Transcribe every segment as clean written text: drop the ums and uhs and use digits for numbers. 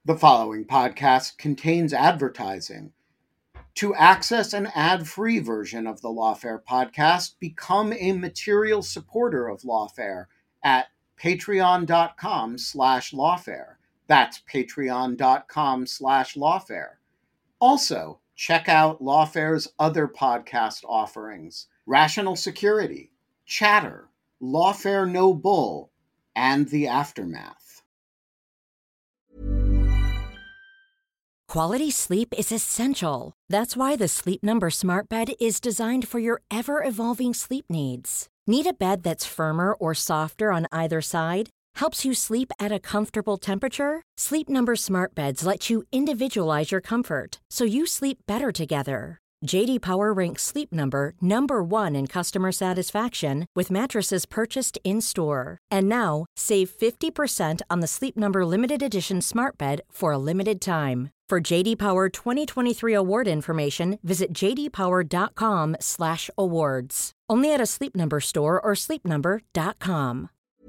The following podcast contains advertising. To access an ad-free version of the Lawfare podcast, become a material supporter of Lawfare at patreon.com/lawfare. That's patreon.com/lawfare. Also, check out Lawfare's other podcast offerings: Rational Security, Chatter, Lawfare No Bull, and The Aftermath. Quality sleep is essential. That's why the Sleep Number Smart Bed is designed for your ever-evolving sleep needs. Need a bed that's firmer or softer on either side? Helps you sleep at a comfortable temperature? Sleep Number Smart Beds let you individualize your comfort, so you sleep better together. J.D. Power ranks Sleep Number number 1 in customer satisfaction with mattresses purchased in-store. And now, save 50% on the Sleep Number Limited Edition Smart Bed for a limited time. For J.D. Power 2023 award information, visit jdpower.com/awards. Only at a Sleep Number store or sleepnumber.com.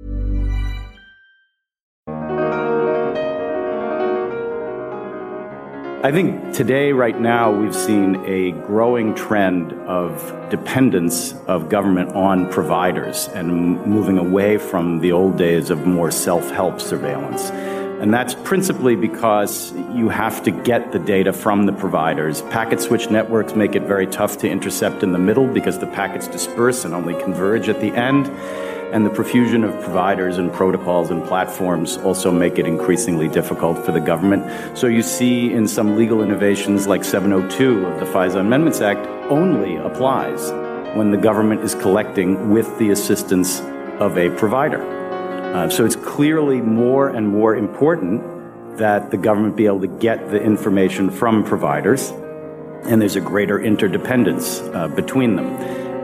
I think today, right now, we've seen a growing trend of dependence of government on providers and moving away from the old days of more self-help surveillance. And that's principally because you have to get the data from the providers. Packet switch networks make it very tough to intercept in the middle because the packets disperse and only converge at the end. And the profusion of providers and protocols and platforms also make it increasingly difficult for the government. So you see in some legal innovations like 702 of the FISA Amendments Act only applies when the government is collecting with the assistance of a provider. So it's clearly more and more important that the government be able to get the information from providers, and there's a greater interdependence between them.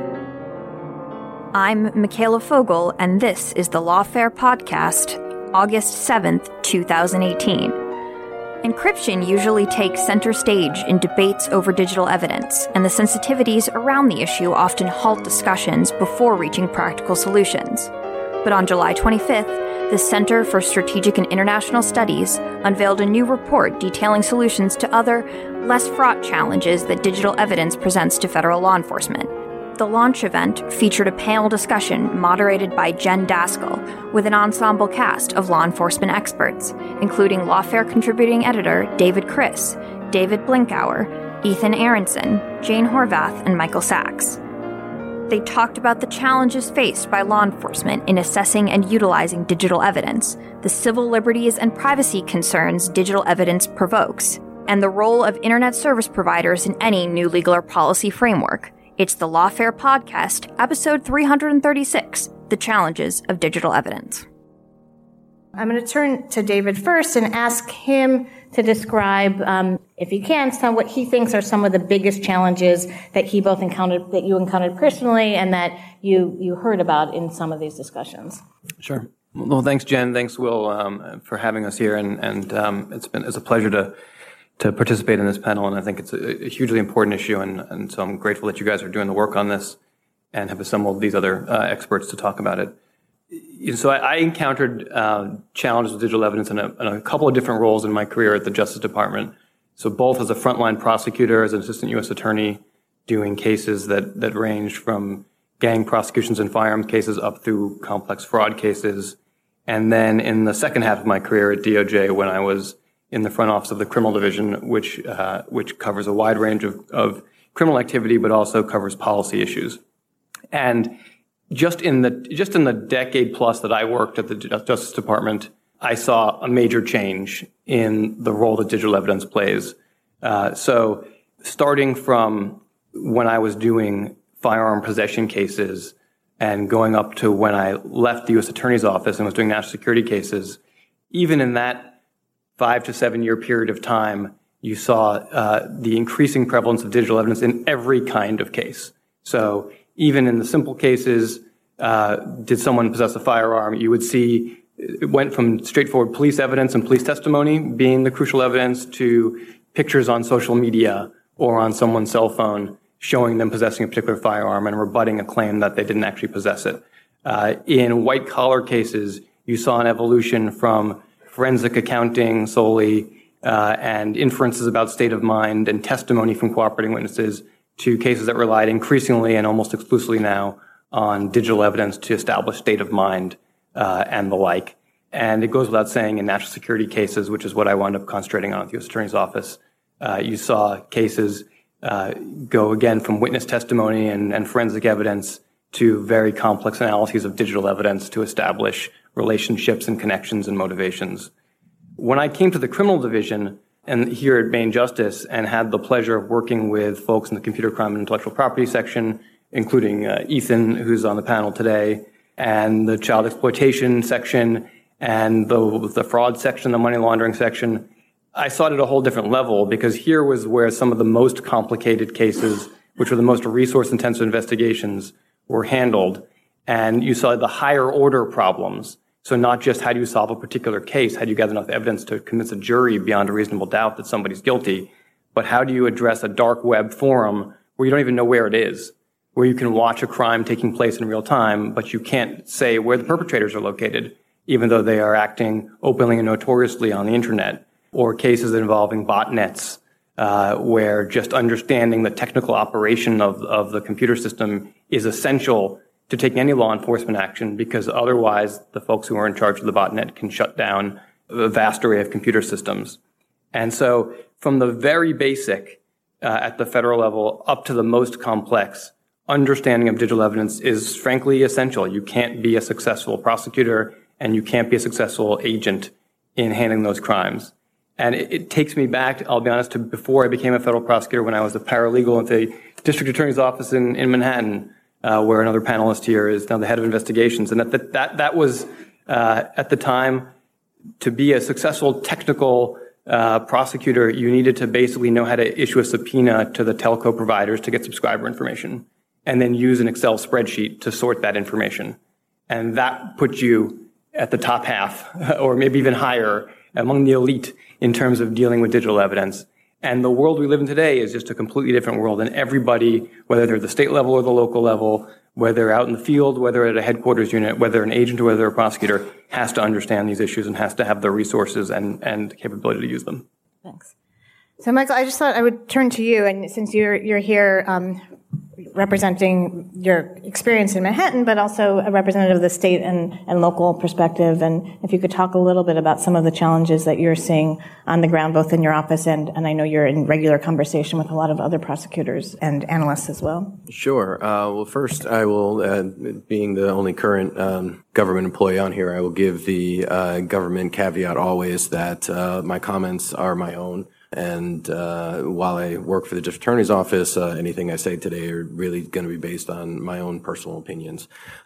I'm Michaela Fogel, and this is the Lawfare Podcast, August 7th, 2018. Encryption usually takes center stage in debates over digital evidence, and the sensitivities around the issue often halt discussions before reaching practical solutions. But on July 25th, the Center for Strategic and International Studies unveiled a new report detailing solutions to other, less fraught challenges that digital evidence presents to federal law enforcement. The launch event featured a panel discussion moderated by Jen Daskal with an ensemble cast of law enforcement experts, including Lawfare contributing editor David Criss, David Blinkower, Ethan Aronson, Jane Horvath, and Michael Sachs. They talked about the challenges faced by law enforcement in assessing and utilizing digital evidence, the civil liberties and privacy concerns digital evidence provokes, and the role of internet service providers in any new legal or policy framework. It's the Lawfare Podcast, episode 336, The Challenges of Digital Evidence. I'm going to turn to David first and ask him to describe, if he can, what he thinks are some of the biggest challenges that he both encountered, that you encountered personally, and that you heard about in some of these discussions. Sure. Well, thanks, Jen. Thanks, Will, for having us here, and it's a pleasure to participate in this panel, and I think it's a hugely important issue, and so I'm grateful that you guys are doing the work on this and have assembled these other experts to talk about it. So I encountered challenges with digital evidence in a couple of different roles in my career at the Justice Department. So both as a frontline prosecutor, as an assistant U.S. attorney, doing cases that ranged from gang prosecutions and firearms cases up through complex fraud cases. And then in the second half of my career at DOJ, when I was in the front office of the criminal division, which covers a wide range of criminal activity, but also covers policy issues. And just in the decade plus that I worked at the Justice Department, I saw a major change in the role that digital evidence plays. So starting from when I was doing firearm possession cases and going up to when I left the U.S. Attorney's Office and was doing national security cases, even in that 5 to 7 year period of time, you saw the increasing prevalence of digital evidence in every kind of case. So even in the simple cases, did someone possess a firearm, you would see it went from straightforward police evidence and police testimony being the crucial evidence to pictures on social media or on someone's cell phone showing them possessing a particular firearm and rebutting a claim that they didn't actually possess it. In white-collar cases, you saw an evolution from forensic accounting solely and inferences about state of mind and testimony from cooperating witnesses to cases that relied increasingly and almost exclusively now on digital evidence to establish state of mind and the like. And it goes without saying in national security cases, which is what I wound up concentrating on at the U.S. Attorney's Office, you saw cases go again from witness testimony and forensic evidence to very complex analyses of digital evidence to establish relationships and connections and motivations. When I came to the criminal division and here at Main Justice and had the pleasure of working with folks in the computer crime and intellectual property section, including Ethan, who's on the panel today, and the child exploitation section and the fraud section, the money laundering section, I saw it at a whole different level because here was where some of the most complicated cases, which were the most resource-intensive investigations, were handled. And you saw the higher order problems. So not just how do you solve a particular case, how do you gather enough evidence to convince a jury beyond a reasonable doubt that somebody's guilty, but how do you address a dark web forum where you don't even know where it is, where you can watch a crime taking place in real time, but you can't say where the perpetrators are located, even though they are acting openly and notoriously on the internet, or cases involving botnets, where just understanding the technical operation of the computer system is essential to taking any law enforcement action, because otherwise the folks who are in charge of the botnet can shut down a vast array of computer systems. And so from the very basic at the federal level up to the most complex, understanding of digital evidence is frankly essential. You can't be a successful prosecutor and you can't be a successful agent in handling those crimes. And it takes me back, I'll be honest, to before I became a federal prosecutor when I was a paralegal at the district attorney's office in Manhattan, where another panelist here is now the head of investigations. And that was, at the time, to be a successful technical prosecutor, you needed to basically know how to issue a subpoena to the telco providers to get subscriber information, and then use an Excel spreadsheet to sort that information. And that put you at the top half, or maybe even higher, among the elite in terms of dealing with digital evidence. And the world we live in today is just a completely different world. And everybody, whether they're at the state level or the local level, whether they're out in the field, whether at a headquarters unit, whether an agent or whether a prosecutor, has to understand these issues and has to have the resources and capability to use them. Thanks. So, Michael, I just thought I would turn to you, and since you're here representing your experience in Manhattan, but also a representative of the state and local perspective, and if you could talk a little bit about some of the challenges that you're seeing on the ground, both in your office and I know you're in regular conversation with a lot of other prosecutors and analysts as well. Sure. Well, first, I will, being the only current government employee on here, I will give the government caveat always that my comments are my own. And while I work for the district attorney's office, anything I say today are really going to be based on my own personal opinions.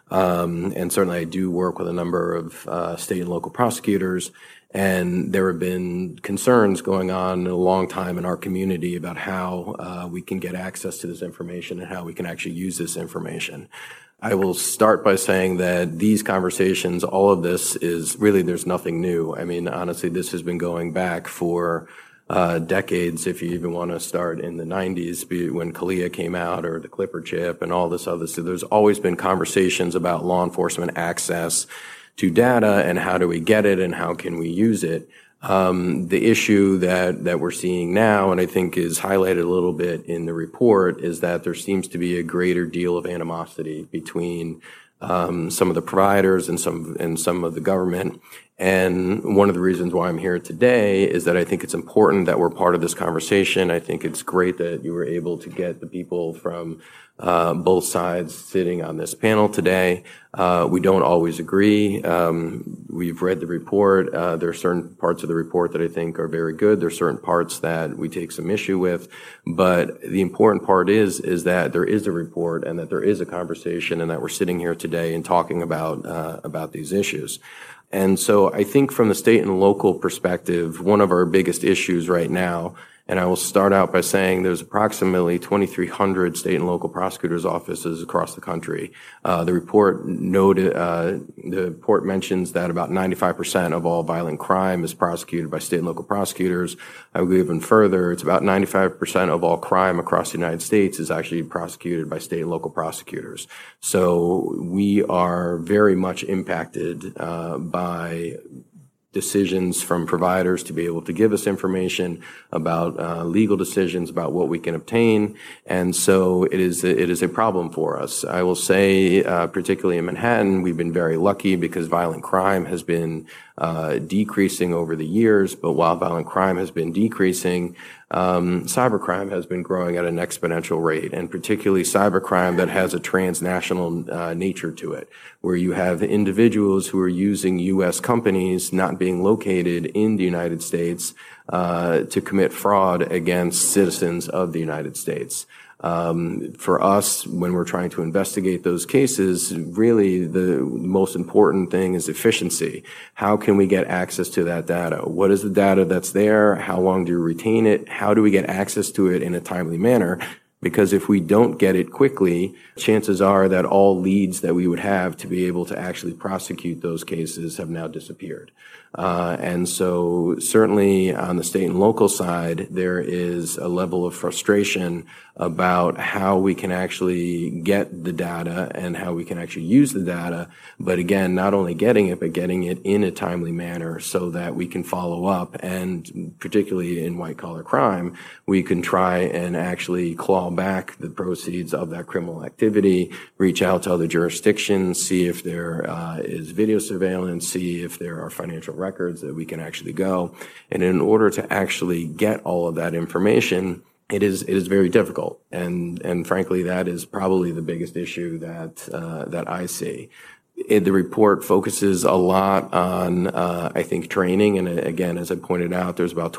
And certainly I do work with a number of state and local prosecutors, and there have been concerns going on a long time in our community about how we can get access to this information and how we can actually use this information. I will start by saying that these conversations, all of this is really, there's nothing new. I mean, honestly, this has been going back for decades, if you even want to start in the 90s, when CALEA came out, or the Clipper chip and all this other stuff. There's always been conversations about law enforcement access to data and how do we get it and how can we use it. The issue that we're seeing now, and I think is highlighted a little bit in the report, is that there seems to be a greater deal of animosity between some of the providers and some of the government. And one of the reasons why I'm here today is that I think it's important that we're part of this conversation. I think it's great that you were able to get the people from both sides sitting on this panel today. We don't always agree. We've read the report. There are certain parts of the report that I think are very good. There are certain parts that we take some issue with. But the important part is that there is a report and that there is a conversation and that we're sitting here today and talking about these issues. And so I think from the state and local perspective, one of our biggest issues right now, and I will start out by saying there's approximately 2,300 state and local prosecutors' offices across the country. The report mentions that about 95% of all violent crime is prosecuted by state and local prosecutors. I will go even further. It's about 95% of all crime across the United States is actually prosecuted by state and local prosecutors. So we are very much impacted by decisions from providers to be able to give us information about legal decisions about what we can obtain. And so it is a problem for us. I will say, particularly in Manhattan, we've been very lucky because violent crime has been decreasing over the years. But while violent crime has been decreasing, cybercrime has been growing at an exponential rate, and particularly cybercrime that has a transnational nature to it, where you have individuals who are using U.S. companies not being located in the United States to commit fraud against citizens of the United States. For us, when we're trying to investigate those cases, really the most important thing is efficiency. How can we get access to that data? What is the data that's there? How long do you retain it? How do we get access to it in a timely manner? Because if we don't get it quickly, chances are that all leads that we would have to be able to actually prosecute those cases have now disappeared. And so certainly on the state and local side, there is a level of frustration about how we can actually get the data and how we can actually use the data. But again, not only getting it, but getting it in a timely manner so that we can follow up. And particularly in white collar crime, we can try and actually claw back the proceeds of that criminal activity, reach out to other jurisdictions, see if there is video surveillance, see if there are financial records that we can actually go. And in order to actually get all of that information, it is very difficult. And frankly, that is probably the biggest issue that I see. The report focuses a lot on, I think, training. And again, as I pointed out, there's about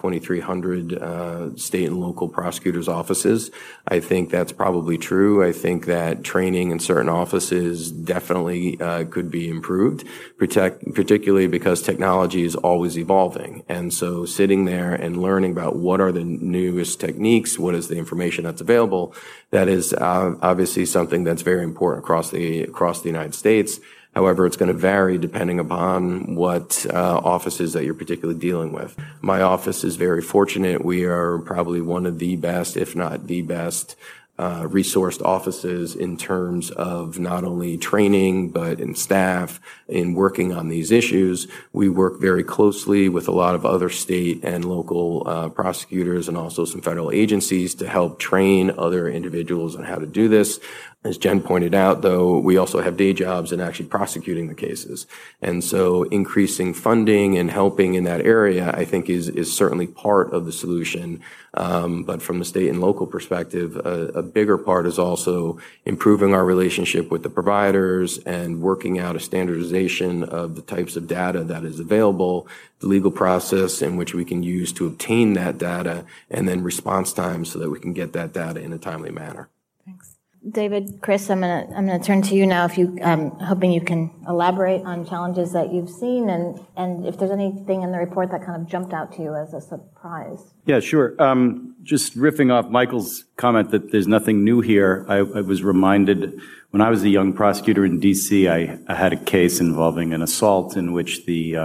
2,300 state and local prosecutors' offices. I think that's probably true. I think that training in certain offices definitely could be improved, particularly because technology is always evolving. And so sitting there and learning about what are the newest techniques, what is the information that's available, that is obviously something that's very important across the United States. However, it's going to vary depending upon what offices that you're particularly dealing with. My office is very fortunate. We are probably one of the best, if not the best, resourced offices in terms of not only training, but in staff, in working on these issues. We work very closely with a lot of other state and local prosecutors and also some federal agencies to help train other individuals on how to do this. As Jen pointed out, though, we also have day jobs in actually prosecuting the cases. And so increasing funding and helping in that area, I think, is certainly part of the solution. But from the state and local perspective, a bigger part is also improving our relationship with the providers and working out a standardization of the types of data that is available, the legal process in which we can use to obtain that data, and then response time so that we can get that data in a timely manner. Thanks. David, Chris, I'm gonna turn to you now. If you, hoping you can elaborate on challenges that you've seen, and if there's anything in the report that kind of jumped out to you as a surprise. Yeah, sure. Just riffing off Michael's comment that there's nothing new here. I was reminded when I was a young prosecutor in D.C. I had a case involving an assault in which the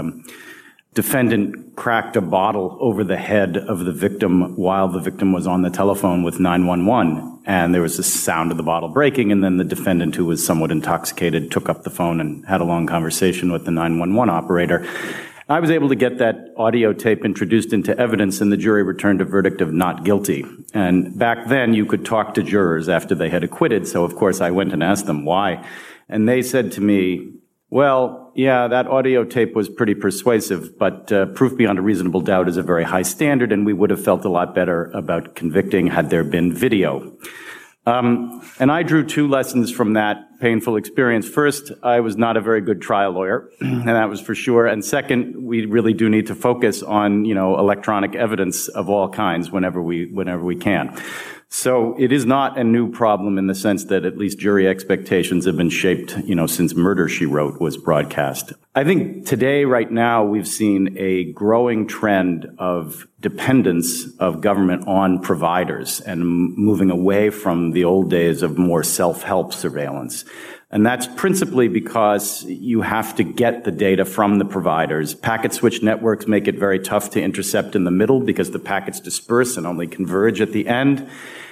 defendant cracked a bottle over the head of the victim while the victim was on the telephone with 911. And there was the sound of the bottle breaking, and then the defendant, who was somewhat intoxicated, took up the phone and had a long conversation with the 911 operator. I was able to get that audio tape introduced into evidence, and the jury returned a verdict of not guilty. And back then, you could talk to jurors after they had acquitted, so of course I went and asked them why. And they said to me, well, yeah, that audio tape was pretty persuasive, but proof beyond a reasonable doubt is a very high standard, and we would have felt a lot better about convicting had there been video. And I drew two lessons from that painful experience. First, I was not a very good trial lawyer, and that was for sure. And second, we really do need to focus on, electronic evidence of all kinds whenever we can. So it is not a new problem in the sense that at least jury expectations have been shaped, since Murder, She Wrote was broadcast. I think today, right now, we've seen a growing trend of dependence of government on providers and moving away from the old days of more self-help surveillance. And that's principally because you have to get the data from the providers. Packet switch networks make it very tough to intercept in the middle because the packets disperse and only converge at the end.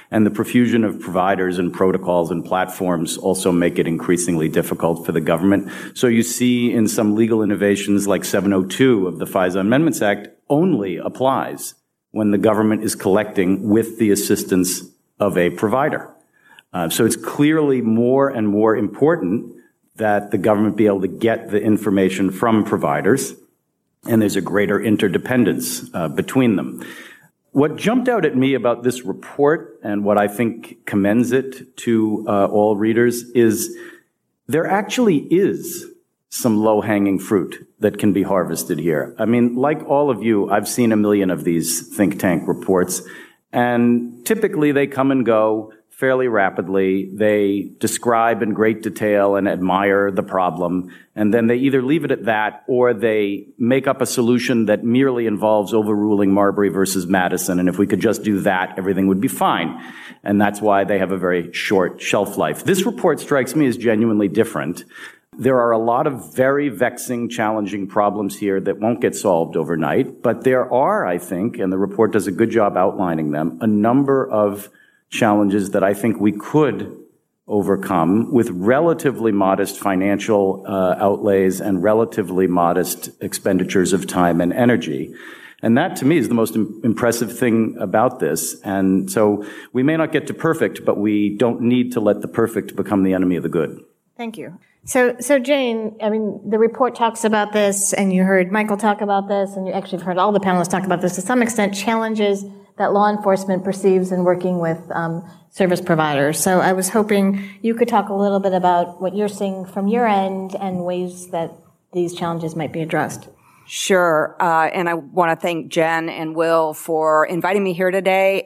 And the profusion of providers and protocols and platforms also make it increasingly difficult for the government. So you see in some legal innovations like 702 of the FISA Amendments Act only applies when the government is collecting with the assistance of a provider. So it's clearly more and more important that the government be able to get the information from providers, and there's a greater interdependence between them. What jumped out at me about this report and what I think commends it to all readers is there actually is some low-hanging fruit that can be harvested here. I mean, like all of you, I've seen a million of these think tank reports, and typically they come and go fairly rapidly. They describe in great detail and admire the problem, and then they either leave it at that or they make up a solution that merely involves overruling Marbury versus Madison, and if we could just do that, everything would be fine. And that's why they have a very short shelf life. This report strikes me as genuinely different. There are a lot of very vexing, challenging problems here that won't get solved overnight, but there are, I think, and the report does a good job outlining them, a number of challenges that I think we could overcome with relatively modest financial outlays and relatively modest expenditures of time and energy. And that, to me, is the most impressive thing about this. And so we may not get to perfect, but we don't need to let the perfect become the enemy of the good. Thank you. So Jane, I mean, the report talks about this, and you heard Michael talk about this, and you actually have heard all the panelists talk about this to some extent, challenges that law enforcement perceives in working with service providers. So I was hoping you could talk a little bit about what you're seeing from your end and ways that these challenges might be addressed. Sure. And I want to thank Jen and Will for inviting me here today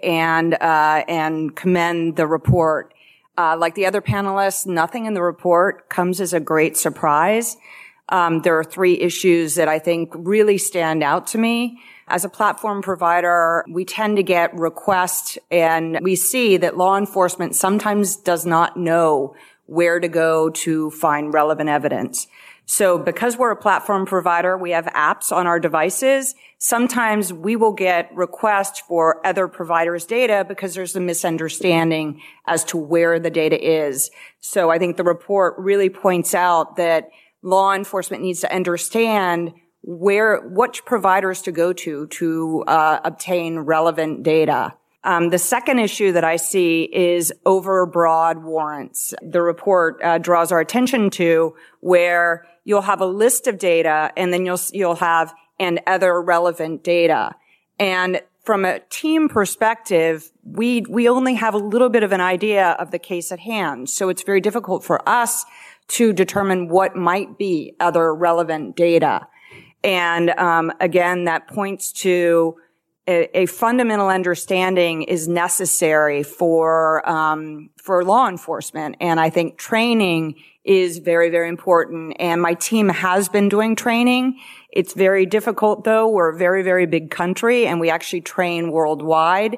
and commend the report. Like the other panelists, nothing in the report comes as a great surprise. There are three issues that I think really stand out to me. As a platform provider, we tend to get requests, and we see that law enforcement sometimes does not know where to go to find relevant evidence. So because we're a platform provider, we have apps on our devices. Sometimes we will get requests for other providers' data because there's a misunderstanding as to where the data is. So I think the report really points out that law enforcement needs to understand which providers to go to obtain relevant data. The second issue that I see is overbroad warrants. The report draws our attention to where you'll have a list of data and then you'll have and other relevant data. And from a team perspective, we only have a little bit of an idea of the case at hand. So it's very difficult for us to determine what might be other relevant data. And again, that points to a fundamental understanding is necessary for law enforcement. And I think training is very, very important. And my team has been doing training. It's very difficult, though. We're a very, very big country, and we actually train worldwide.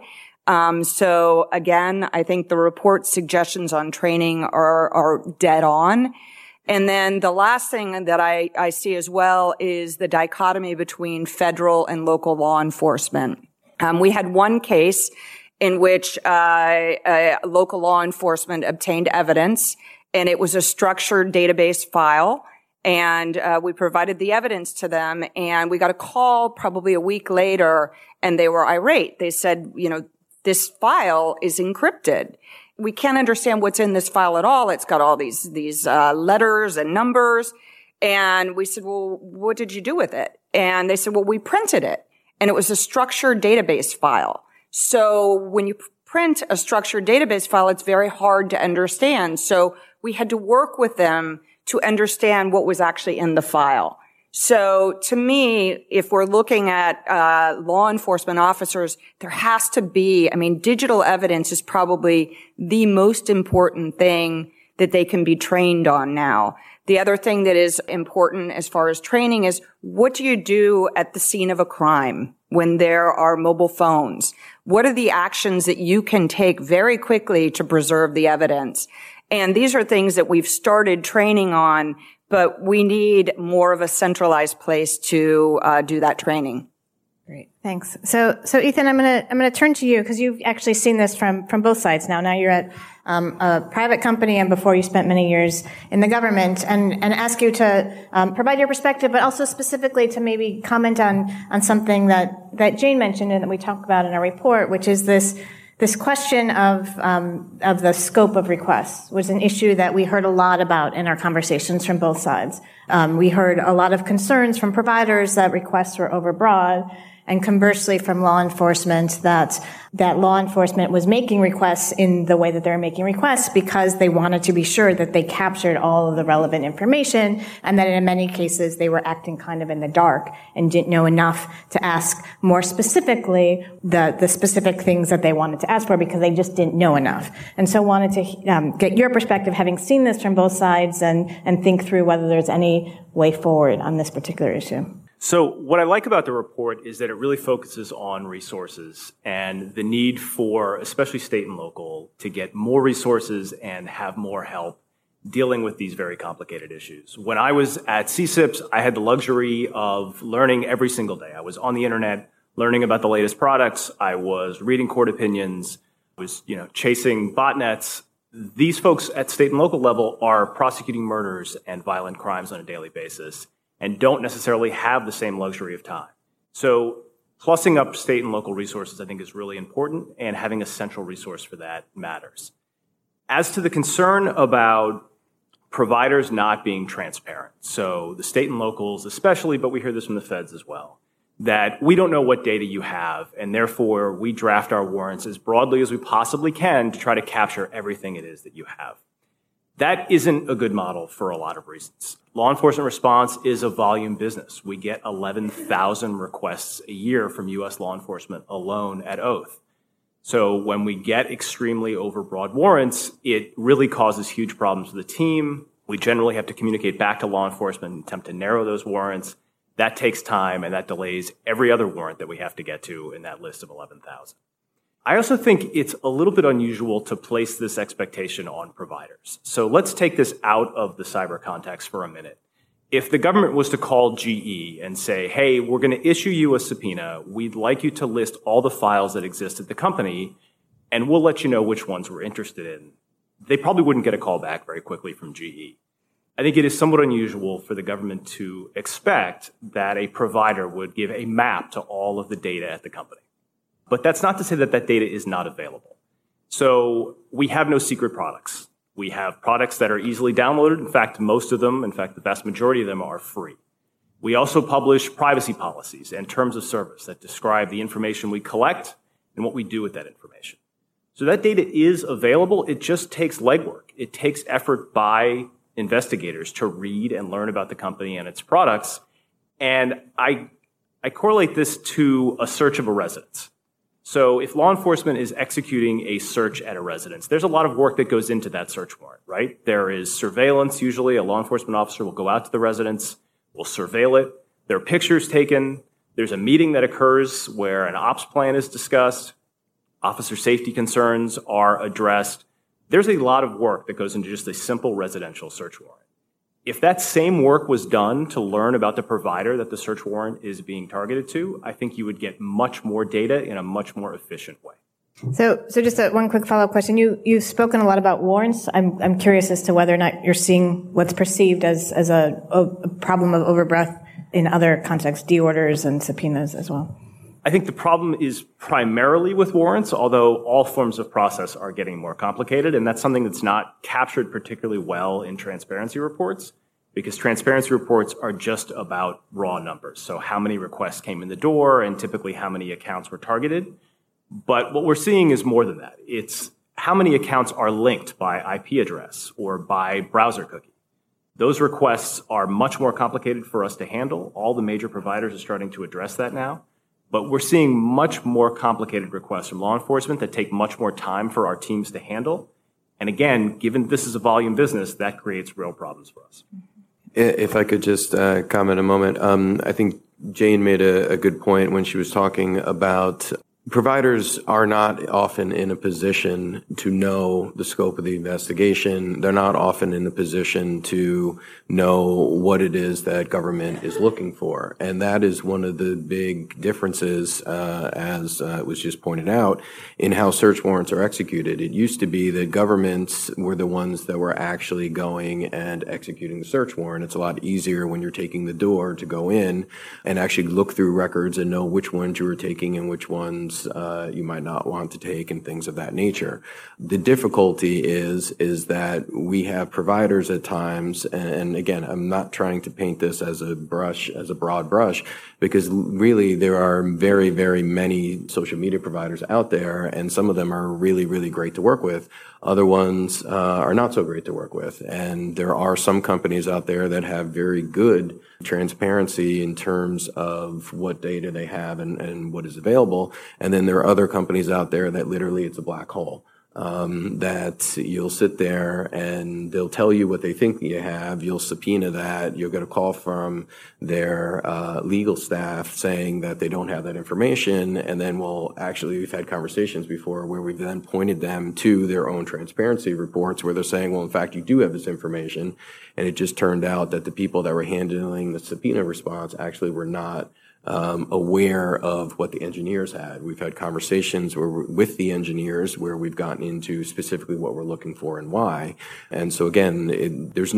So again, I think the report's suggestions on training are dead on. And then the last thing that I see as well is the dichotomy between federal and local law enforcement. We had one case in which local law enforcement obtained evidence, and it was a structured database file. And we provided the evidence to them, and we got a call probably a week later, and they were irate. They said, this file is encrypted. We can't understand what's in this file at all. It's got all these letters and numbers. And we said, well, what did you do with it? And they said, well, we printed it. And it was a structured database file. So when you print a structured database file, it's very hard to understand. So we had to work with them to understand what was actually in the file. So to me, if we're looking at law enforcement officers, there has to be, digital evidence is probably the most important thing that they can be trained on now. The other thing that is important as far as training is, what do you do at the scene of a crime when there are mobile phones? What are the actions that you can take very quickly to preserve the evidence? And these are things that we've started training on, but we need more of a centralized place to do that training. Great, thanks. So Ethan, I'm gonna turn to you because you've actually seen this from both sides now. Now you're at a private company, and before you spent many years in the government, and ask you to provide your perspective, but also specifically to maybe comment on something that Jane mentioned and that we talked about in our report, which is this question of the scope of requests was an issue that we heard a lot about in our conversations from both sides. We heard a lot of concerns from providers that requests were overbroad, and conversely from law enforcement that law enforcement was making requests in the way that they're making requests because they wanted to be sure that they captured all of the relevant information, and that in many cases they were acting kind of in the dark and didn't know enough to ask more specifically the specific things that they wanted to ask for because they just didn't know enough. And so wanted to get your perspective, having seen this from both sides, and think through whether there's any way forward on this particular issue. So what I like about the report is that it really focuses on resources and the need for, especially state and local, to get more resources and have more help dealing with these very complicated issues. When I was at CSIPS, I had the luxury of learning every single day. I was on the internet learning about the latest products. I was reading court opinions. I was, chasing botnets. These folks at state and local level are prosecuting murders and violent crimes on a daily basis, and don't necessarily have the same luxury of time. So plussing up state and local resources, I think, is really important, and having a central resource for that matters. As to the concern about providers not being transparent, so the state and locals especially, but we hear this from the feds as well, that we don't know what data you have, and therefore we draft our warrants as broadly as we possibly can to try to capture everything it is that you have. That isn't a good model for a lot of reasons. Law enforcement response is a volume business. We get 11,000 requests a year from U.S. law enforcement alone at oath. So when we get extremely overbroad warrants, it really causes huge problems for the team. We generally have to communicate back to law enforcement and attempt to narrow those warrants. That takes time, and that delays every other warrant that we have to get to in that list of 11,000. I also think it's a little bit unusual to place this expectation on providers. So let's take this out of the cyber context for a minute. If the government was to call GE and say, hey, we're going to issue you a subpoena, we'd like you to list all the files that exist at the company, and we'll let you know which ones we're interested in, they probably wouldn't get a call back very quickly from GE. I think it is somewhat unusual for the government to expect that a provider would give a map to all of the data at the company. But that's not to say that that data is not available. So we have no secret products. We have products that are easily downloaded. In fact, the vast majority of them are free. We also publish privacy policies and terms of service that describe the information we collect and what we do with that information. So that data is available. It just takes legwork. It takes effort by investigators to read and learn about the company and its products. And I correlate this to a search of a residence. So if law enforcement is executing a search at a residence, there's a lot of work that goes into that search warrant, right? There is surveillance. Usually a law enforcement officer will go out to the residence, will surveil it. There are pictures taken. There's a meeting that occurs where an ops plan is discussed. Officer safety concerns are addressed. There's a lot of work that goes into just a simple residential search warrant. If that same work was done to learn about the provider that the search warrant is being targeted to, I think you would get much more data in a much more efficient way. So just one quick follow-up question. You've spoken a lot about warrants. I'm curious as to whether or not you're seeing what's perceived as a problem of overbreadth in other contexts, de-orders and subpoenas as well. I think the problem is primarily with warrants, although all forms of process are getting more complicated, and that's something that's not captured particularly well in transparency reports, because transparency reports are just about raw numbers. So how many requests came in the door and typically how many accounts were targeted. But what we're seeing is more than that. It's how many accounts are linked by IP address or by browser cookie. Those requests are much more complicated for us to handle. All the major providers are starting to address that now. But we're seeing much more complicated requests from law enforcement that take much more time for our teams to handle. And again, given this is a volume business, that creates real problems for us. If I could just comment a moment. I think Jane made a good point when she was talking about Providers are not often in a position to know the scope of the investigation. They're not often in a position to know what it is that government is looking for. And that is one of the big differences, as was just pointed out, in how search warrants are executed. It used to be that governments were the ones that were actually going and executing the search warrant. It's a lot easier when you're taking the door to go in and actually look through records and know which ones you were taking and which ones you might not want to take and things of that nature. The difficulty is that we have providers at times, and again, I'm not trying to paint this as a broad brush, because really there are very, very many social media providers out there, and some of them are really, really great to work with. Other ones are not so great to work with. And there are some companies out there that have very good transparency in terms of what data they have and what is available. And then there are other companies out there that literally it's a black hole. That you'll sit there and they'll tell you what they think you have. You'll subpoena that. You'll get a call from their legal staff saying that they don't have that information. And then we've had conversations before where we've then pointed them to their own transparency reports where they're saying, well, in fact, you do have this information. And it just turned out that the people that were handling the subpoena response actually were not aware of what the engineers had. We've had conversations with the engineers where we've gotten into specifically what we're looking for and why. And so again, there's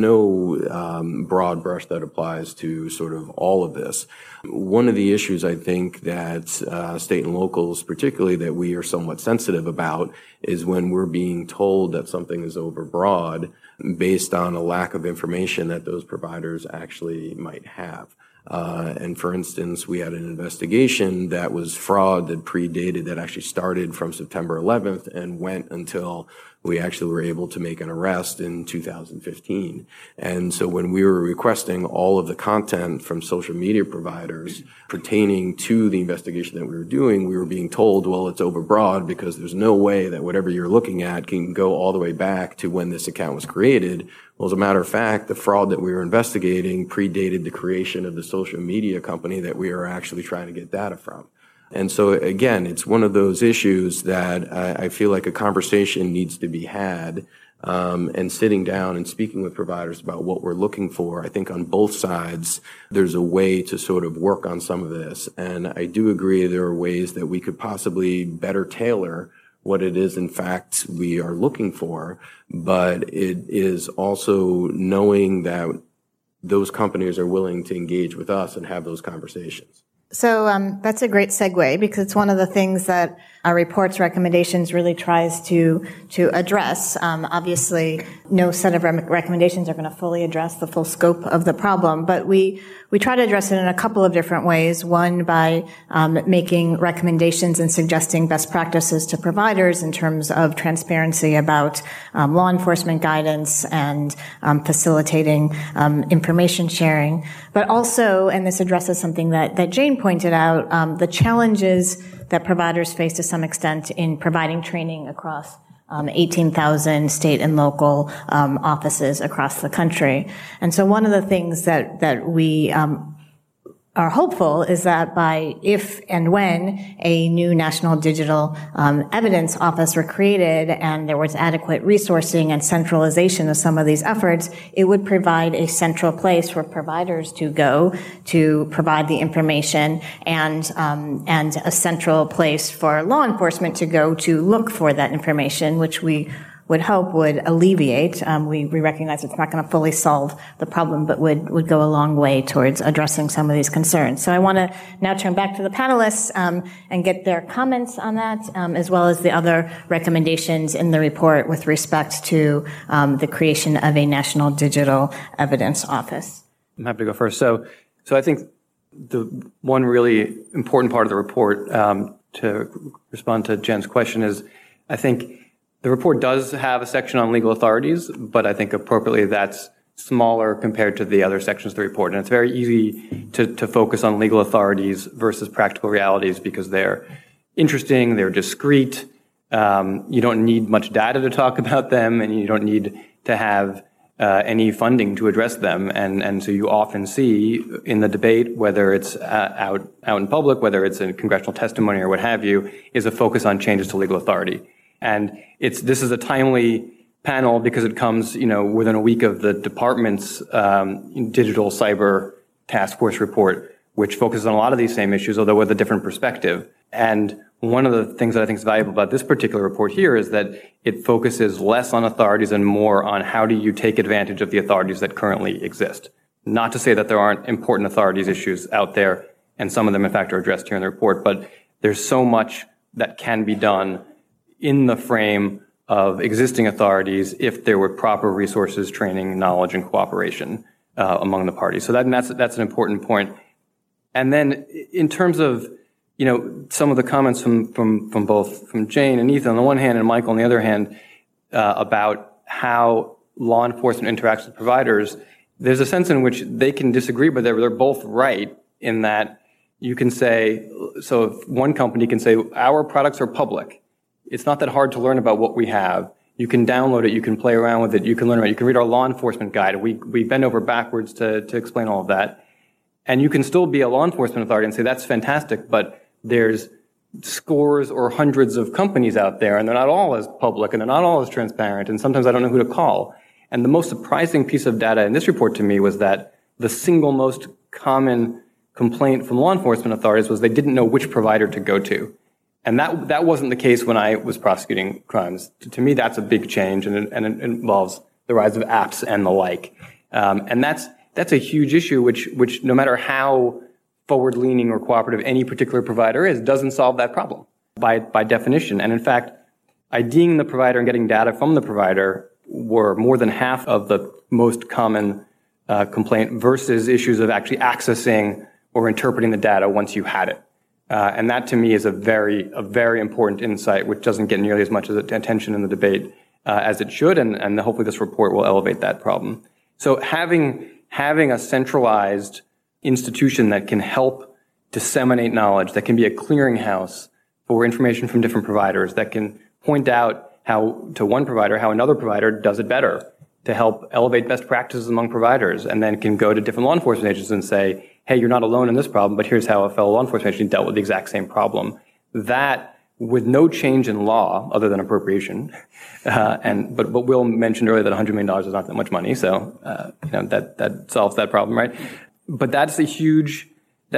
no broad brush that applies to sort of all of this. One of the issues I think that state and locals, particularly, that we are somewhat sensitive about is when we're being told that something is overbroad based on a lack of information that those providers actually might have. And for instance, we had an investigation that was fraud that that actually started from September 11th and went until we actually were able to make an arrest in 2015. And so when we were requesting all of the content from social media providers pertaining to the investigation that we were doing, we were being told, well, it's overbroad because there's no way that whatever you're looking at can go all the way back to when this account was created. Well, as a matter of fact, the fraud that we were investigating predated the creation of the social media company that we are actually trying to get data from. And so, again, it's one of those issues that I feel like a conversation needs to be had, and sitting down and speaking with providers about what we're looking for. I think on both sides, there's a way to sort of work on some of this. And I do agree there are ways that we could possibly better tailor what it is, in fact, we are looking for. But it is also knowing that those companies are willing to engage with us and have those conversations. So that's a great segue, because it's one of the things that our report's recommendations really tries to address. Obviously, no set of recommendations are going to fully address the full scope of the problem, but we try to address it in a couple of different ways. One, by making recommendations and suggesting best practices to providers in terms of transparency about law enforcement guidance and facilitating information sharing. But also, and this addresses something that Jane pointed out, the challenges that providers face to some extent in providing training across 18,000 state and local offices across the country. And so one of the things that we are hopeful is that if and when a new National Digital Evidence Office were created and there was adequate resourcing and centralization of some of these efforts, it would provide a central place for providers to go to provide the information and a central place for law enforcement to go to look for that information, which we would hope would alleviate. We recognize it's not going to fully solve the problem, but would go a long way towards addressing some of these concerns. So I want to now turn back to the panelists and get their comments on that, as well as the other recommendations in the report with respect to the creation of a National Digital Evidence Office. I'm happy to go first. So I think the one really important part of the report, to respond to Jen's question, is I think the report does have a section on legal authorities, but I think appropriately that's smaller compared to the other sections of the report. And it's very easy to focus on legal authorities versus practical realities because they're interesting, they're discrete, you don't need much data to talk about them, and you don't need to have any funding to address them. And so you often see in the debate, whether it's out in public, whether it's in congressional testimony or what have you, is a focus on changes to legal authority. And this is a timely panel because it comes, within a week of the department's digital cyber task force report, which focuses on a lot of these same issues, although with a different perspective. And one of the things that I think is valuable about this particular report here is that it focuses less on authorities and more on how do you take advantage of the authorities that currently exist. Not to say that there aren't important authorities issues out there, and some of them, in fact, are addressed here in the report, but there's so much that can be done in the frame of existing authorities if there were proper resources, training, knowledge, and cooperation among the parties. So that's an important point. And then in terms of some of the comments from Jane and Ethan on the one hand and Michael on the other hand about how law enforcement interacts with providers, there's a sense in which they can disagree, but they're both right in that you can say, so if one company can say, our products are public, it's not that hard to learn about what we have. You can download it, you can play around with it, you can learn about it, you can read our law enforcement guide. We bend over backwards to explain all of that. And you can still be a law enforcement authority and say, that's fantastic, but there's scores or hundreds of companies out there, and they're not all as public, and they're not all as transparent, and sometimes I don't know who to call. And the most surprising piece of data in this report to me was that the single most common complaint from law enforcement authorities was they didn't know which provider to go to. And that wasn't the case when I was prosecuting crimes. To me, that's a big change, and it involves the rise of apps and the like. And that's a huge issue, which no matter how forward-leaning or cooperative any particular provider is, doesn't solve that problem by definition. And in fact, IDing the provider and getting data from the provider were more than half of the most common complaint versus issues of actually accessing or interpreting the data once you had it. And that to me is a very important insight, which doesn't get nearly as much attention in the debate as it should, and hopefully this report will elevate that problem. So having a centralized institution that can help disseminate knowledge, that can be a clearinghouse for information from different providers, that can point out how to one provider how another provider does it better, to help elevate best practices among providers, and then can go to different law enforcement agencies and say, hey, you're not alone in this problem, but here's how a fellow law enforcement agency dealt with the exact same problem. That, with no change in law other than appropriation, but Will mentioned earlier that $100 million is not that much money, so that solves that problem, right? But that's a huge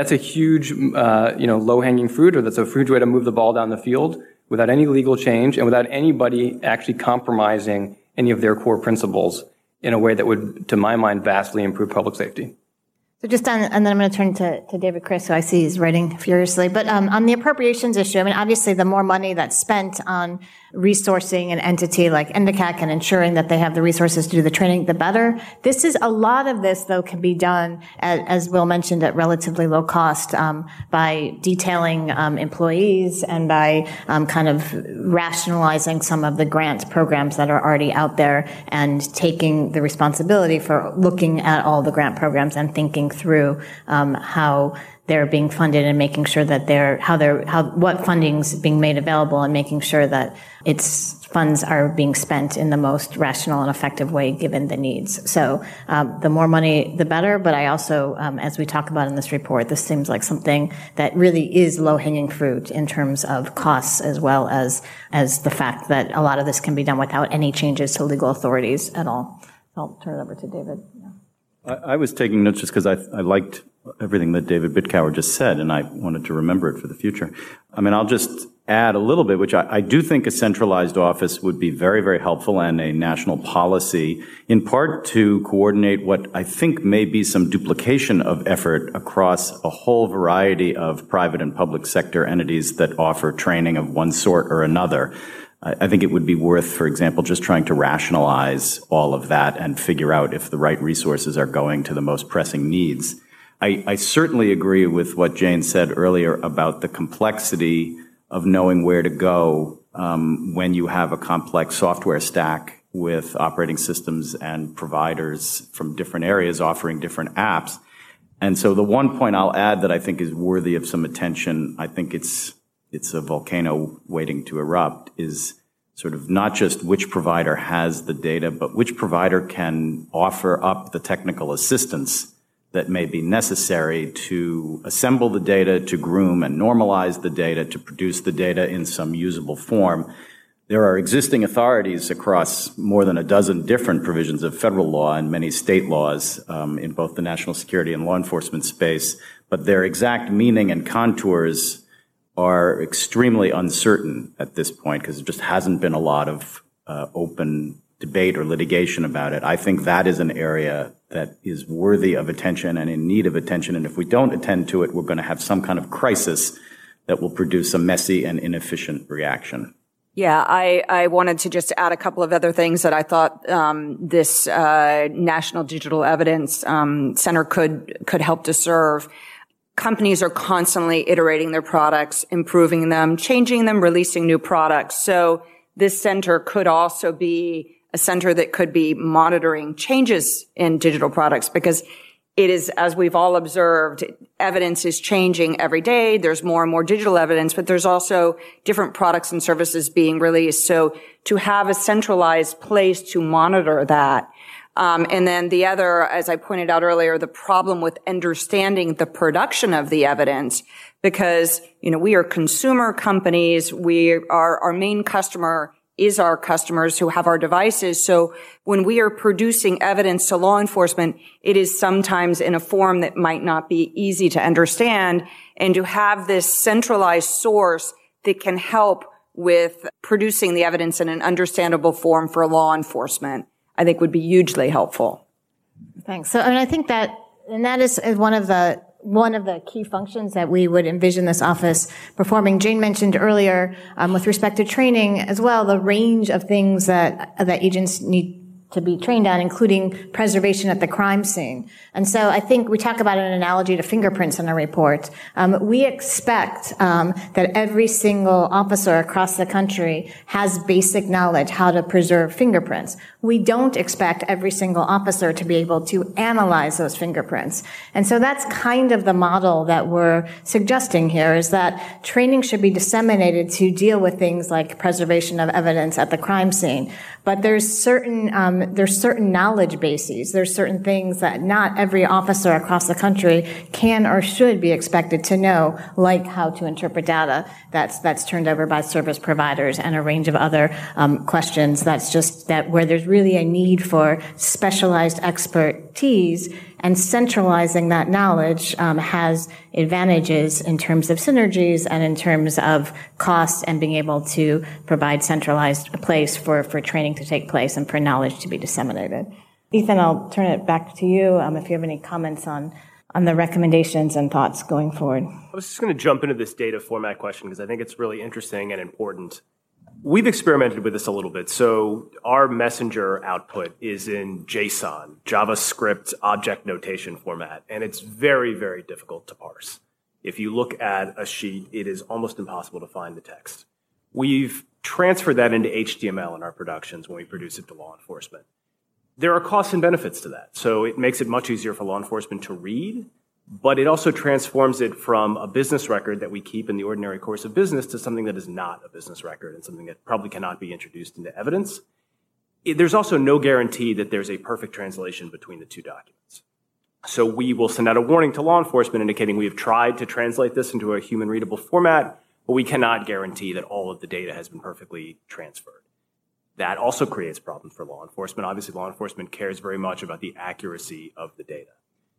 low-hanging fruit, or that's a huge way to move the ball down the field without any legal change and without anybody actually compromising any of their core principles in a way that would, to my mind, vastly improve public safety. So and then I'm going to turn to David Chris, who I see is writing furiously. But on the appropriations issue, I mean, obviously the more money that's spent on resourcing an entity like NDCAC and ensuring that they have the resources to do the training, the better. A lot of this, though, can be done, as Will mentioned, at relatively low cost by detailing employees and by kind of rationalizing some of the grant programs that are already out there and taking the responsibility for looking at all the grant programs and thinking through how they're being funded and making sure that what funding's being made available and making sure that its funds are being spent in the most rational and effective way given the needs. So the more money, the better. But I also, as we talk about in this report, this seems like something that really is low-hanging fruit in terms of costs as well as the fact that a lot of this can be done without any changes to legal authorities at all. I'll turn it over to David. Yeah. I was taking notes just because I liked everything that David Bitcower just said, and I wanted to remember it for the future. I mean, I'll just add a little bit, which I do think a centralized office would be very, very helpful, and a national policy, in part to coordinate what I think may be some duplication of effort across a whole variety of private and public sector entities that offer training of one sort or another. I think it would be worth, for example, just trying to rationalize all of that and figure out if the right resources are going to the most pressing needs. I certainly agree with what Jane said earlier about the complexity of knowing where to go when you have a complex software stack with operating systems and providers from different areas offering different apps. And so the one point I'll add that I think is worthy of some attention, I think it's a volcano waiting to erupt, is sort of not just which provider has the data, but which provider can offer up the technical assistance that may be necessary to assemble the data, to groom and normalize the data, to produce the data in some usable form. There are existing authorities across more than a dozen different provisions of federal law and many state laws in both the national security and law enforcement space, but their exact meaning and contours are extremely uncertain at this point because there just hasn't been a lot of open debate or litigation about it. I think that is an area that is worthy of attention and in need of attention, and if we don't attend to it, we're going to have some kind of crisis that will produce a messy and inefficient reaction. Yeah, I wanted to just add a couple of other things that I thought this National Digital Evidence Center could help to serve. Companies are constantly iterating their products, improving them, changing them, releasing new products. So this center could also be a center that could be monitoring changes in digital products because it is, as we've all observed, evidence is changing every day. There's more and more digital evidence, but there's also different products and services being released. So to have a centralized place to monitor that. And then the other, as I pointed out earlier, the problem with understanding the production of the evidence, because, we are consumer companies. Our main customer is our customers who have our devices. So when we are producing evidence to law enforcement, it is sometimes in a form that might not be easy to understand. And to have this centralized source that can help with producing the evidence in an understandable form for law enforcement, I think would be hugely helpful. Thanks. So, I think that is one of the key functions that we would envision this office performing. Jane mentioned earlier, with respect to training as well, the range of things that agents need to be trained on, including preservation at the crime scene. And so I think we talk about an analogy to fingerprints in our report. We expect that every single officer across the country has basic knowledge how to preserve fingerprints. We don't expect every single officer to be able to analyze those fingerprints. And so that's kind of the model that we're suggesting here, is that training should be disseminated to deal with things like preservation of evidence at the crime scene. But there's certain knowledge bases. There's certain things that not every officer across the country can or should be expected to know, like how to interpret data that's turned over by service providers and a range of other questions. That's just that where there's really a need for specialized expertise, and centralizing that knowledge has advantages in terms of synergies and in terms of costs and being able to provide centralized place for training to take place and for knowledge to be disseminated. Ethan, I'll turn it back to you if you have any comments on the recommendations and thoughts going forward. I was just going to jump into this data format question because I think it's really interesting and important. We've experimented with this a little bit. So our messenger output is in JSON, JavaScript object notation format, and it's very, very difficult to parse. If you look at a sheet, it is almost impossible to find the text. We've transferred that into HTML in our productions when we produce it to law enforcement. There are costs and benefits to that. So it makes it much easier for law enforcement to read, but it also transforms it from a business record that we keep in the ordinary course of business to something that is not a business record and something that probably cannot be introduced into evidence. There's also no guarantee that there's a perfect translation between the two documents. So we will send out a warning to law enforcement indicating we have tried to translate this into a human readable format, but we cannot guarantee that all of the data has been perfectly transferred. That also creates problems for law enforcement. Obviously, law enforcement cares very much about the accuracy of the data.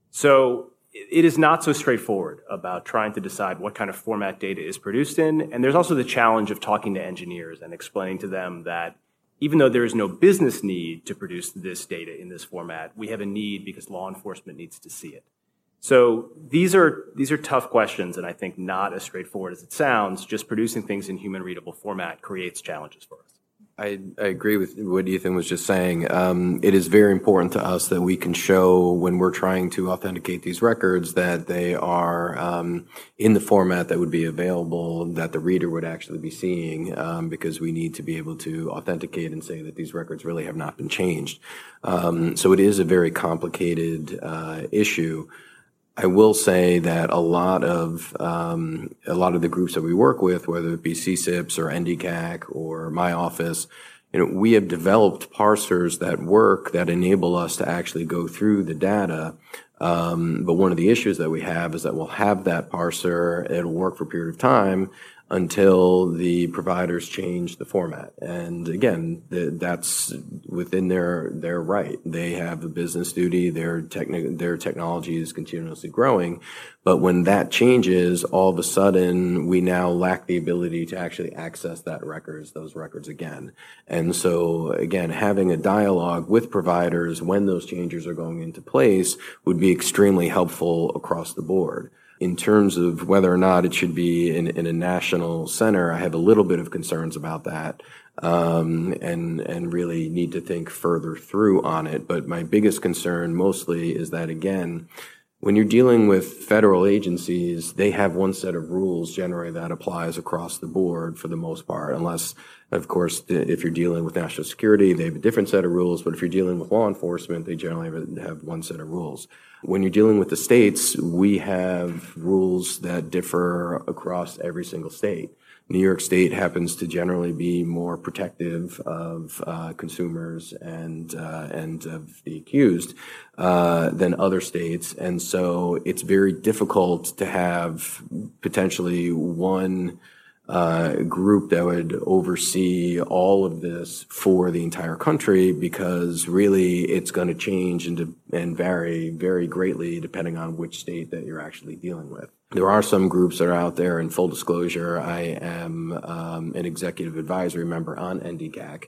So it is not so straightforward about trying to decide what kind of format data is produced in. And there's also the challenge of talking to engineers and explaining to them that even though there is no business need to produce this data in this format, we have a need because law enforcement needs to see it. So these are tough questions, and I think not as straightforward as it sounds. Just producing things in human readable format creates challenges for us. I agree with what Ethan was just saying. It is very important to us that we can show when we're trying to authenticate these records that they are in the format that would be available, that the reader would actually be seeing, because we need to be able to authenticate and say that these records really have not been changed. So it is a very complicated issue. I will say that a lot of the groups that we work with, whether it be CSIPs or NDCAC or my office, we have developed parsers that enable us to actually go through the data. But one of the issues that we have is that we'll have that parser, it'll work for a period of time until the providers change the format. And again, that's within their right. They have a business duty, their technology is continuously growing. But when that changes, all of a sudden, we now lack the ability to actually access those records again. And so, again, having a dialogue with providers when those changes are going into place would be extremely helpful across the board. In terms of whether or not it should be in a national center, I have a little bit of concerns about that, and really need to think further through on it. But my biggest concern mostly is that, again, when you're dealing with federal agencies, they have one set of rules generally that applies across the board for the most part, unless, of course, if you're dealing with national security, they have a different set of rules. But if you're dealing with law enforcement, they generally have one set of rules. When you're dealing with the states, we have rules that differ across every single state. New York State happens to generally be more protective of consumers and of the accused than other states, and so it's very difficult to have potentially one group that would oversee all of this for the entire country, because really it's going to change and vary very greatly depending on which state that you're actually dealing with. There are some groups that are out there, in full disclosure, I am an executive advisory member on NDCAC.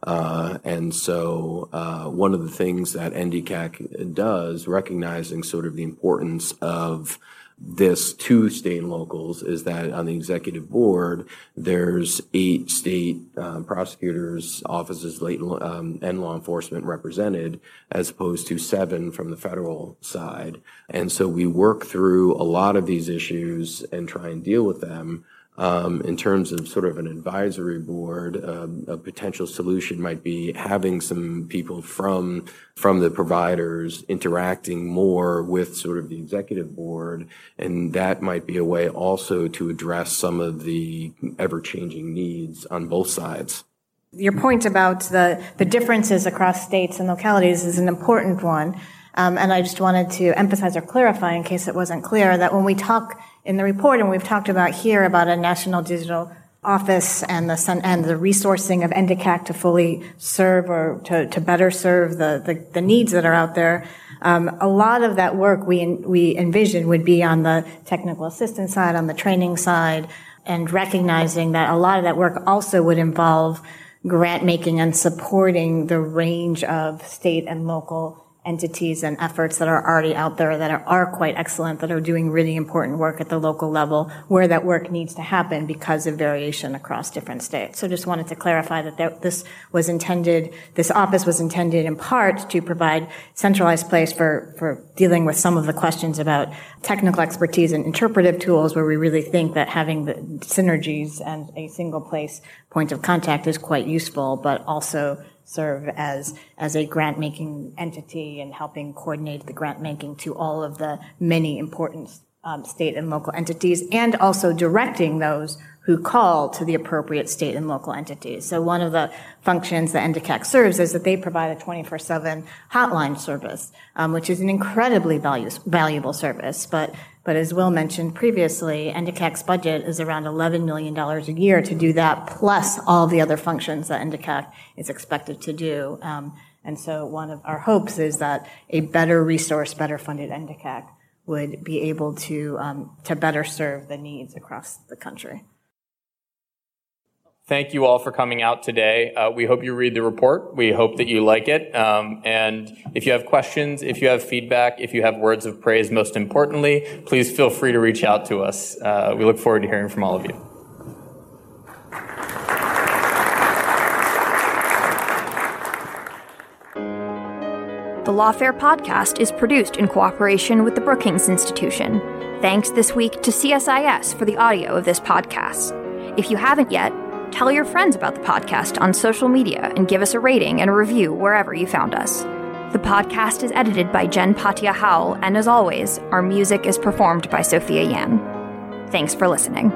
And so one of the things that NDCAC does, recognizing sort of the importance of this to state and locals, is that on the executive board, there's 8 state prosecutors' offices and law enforcement represented, as opposed to 7 from the federal side. And so we work through a lot of these issues and try and deal with them. In terms of sort of an advisory board, a potential solution might be having some people from the providers interacting more with sort of the executive board, and that might be a way also to address some of the ever-changing needs on both sides. Your point about the differences across states and localities is an important one. And I just wanted to emphasize or clarify, in case it wasn't clear, that when we talk in the report, and we've talked about here about a national digital office and the resourcing of NDCAC to fully serve or to better serve the needs that are out there, a lot of that work we envision would be on the technical assistance side, on the training side, and recognizing that a lot of that work also would involve grant making and supporting the range of state and local entities and efforts that are already out there that are quite excellent, that are doing really important work at the local level, where that work needs to happen because of variation across different states. So just wanted to clarify that this office was intended in part to provide centralized place for dealing with some of the questions about technical expertise and interpretive tools, where we really think that having the synergies and a single place point of contact is quite useful, but also serve as a grant-making entity and helping coordinate the grant-making to all of the many important state and local entities, and also directing those who call to the appropriate state and local entities. So one of the functions that NDCAC serves is that they provide a 24/7 hotline service, which is an incredibly valuable service. But as Will mentioned previously, NDCAC's budget is around $11 million a year to do that, plus all the other functions that NDCAC is expected to do. And so one of our hopes is that a better resource, better funded NDCAC would be able to better serve the needs across the country. Thank you all for coming out today. We hope you read the report. We hope that you like it. And if you have questions, if you have feedback, if you have words of praise, most importantly, please feel free to reach out to us. We look forward to hearing from all of you. The Lawfare podcast is produced in cooperation with the Brookings Institution. Thanks this week to CSIS for the audio of this podcast. If you haven't yet, tell your friends about the podcast on social media and give us a rating and a review wherever you found us. The podcast is edited by Jen Patia Howell, and as always, our music is performed by Sophia Yan. Thanks for listening.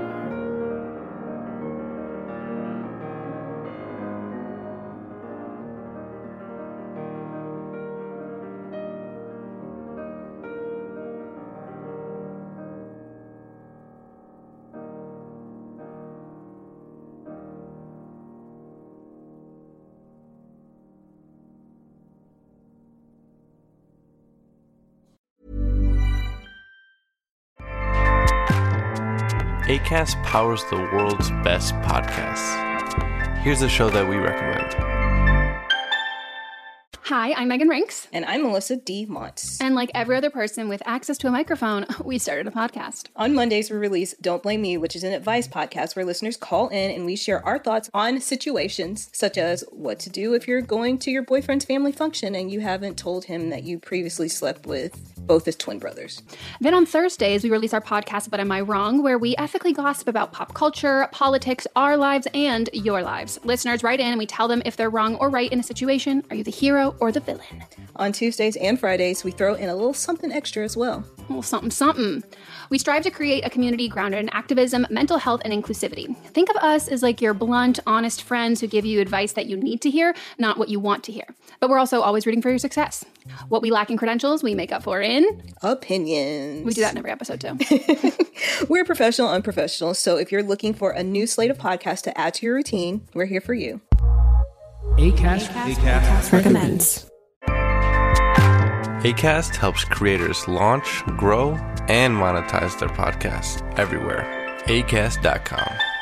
Acast powers the world's best podcasts. Here's a show that we recommend. Hi, I'm Megan Rinks. And I'm Melissa D. Montz. And like every other person with access to a microphone, we started a podcast. On Mondays, we release Don't Blame Me, which is an advice podcast where listeners call in and we share our thoughts on situations such as what to do if you're going to your boyfriend's family function and you haven't told him that you previously slept with both his twin brothers. Then on Thursdays, we release our podcast, But Am I Wrong?, where we ethically gossip about pop culture, politics, our lives, and your lives. Listeners write in and we tell them if they're wrong or right in a situation. Are you the hero or the villain? On Tuesdays and Fridays, we throw in a little something extra as well. A little something, something. We strive to create a community grounded in activism, mental health, and inclusivity. Think of us as like your blunt, honest friends who give you advice that you need to hear, not what you want to hear. But we're also always rooting for your success. What we lack in credentials, we make up for in opinions. We do that in every episode too. We're professional, unprofessional. So if you're looking for a new slate of podcasts to add to your routine, we're here for you. Acast recommends. Acast helps creators launch, grow, and monetize their podcasts everywhere. Acast.com.